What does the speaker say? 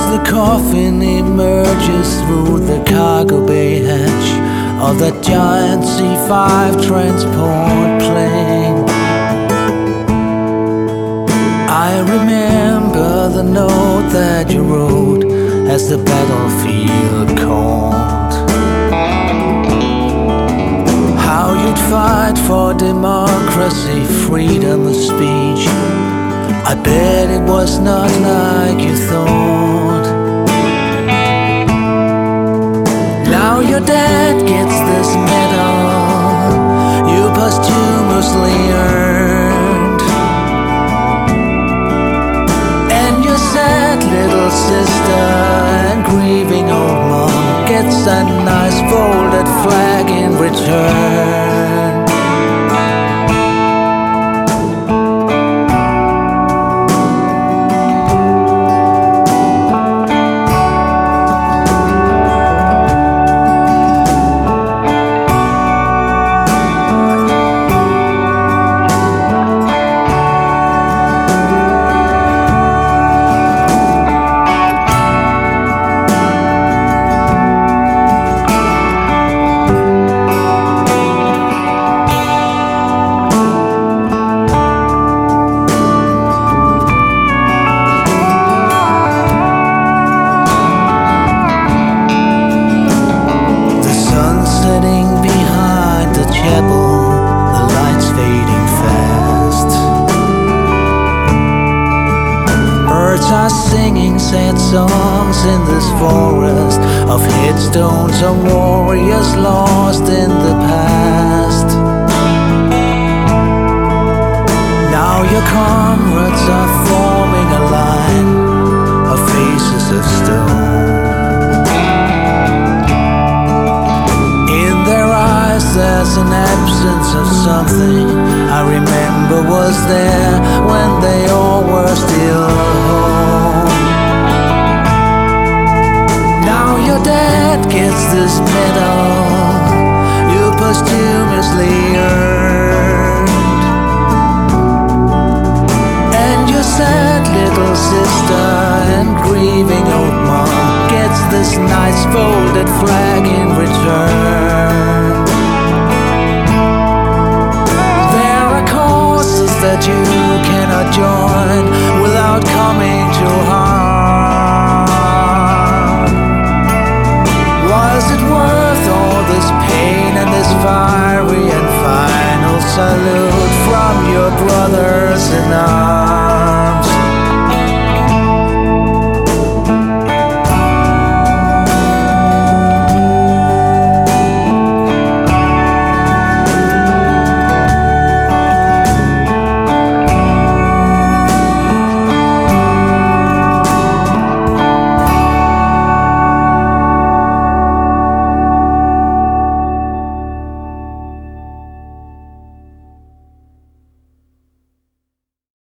the coffin emerges through the cargo bay hatch of that giant C5 transport plane. I remember the note that you wrote as the battlefield called. How you'd fight for democracy, freedom of speech. I bet it was not like you thought. Now your dad gets this medal you posthumously earned, and your sad little sister and grieving old mom gets a nice folded flag in return. The lights fading fast. Birds are singing sad songs in this forest of headstones of warriors lost in the past. Now your comrades are forming a line of faces of stone. There's an absence of something I remember was there when they all were still home. Now your dad gets this medal you posthumously earned, and your sad little sister and grieving old mom gets this nice folded flag in return. That you cannot join without coming to harm. Was it worth all this pain and this fiery and final salute from your brothers in arms?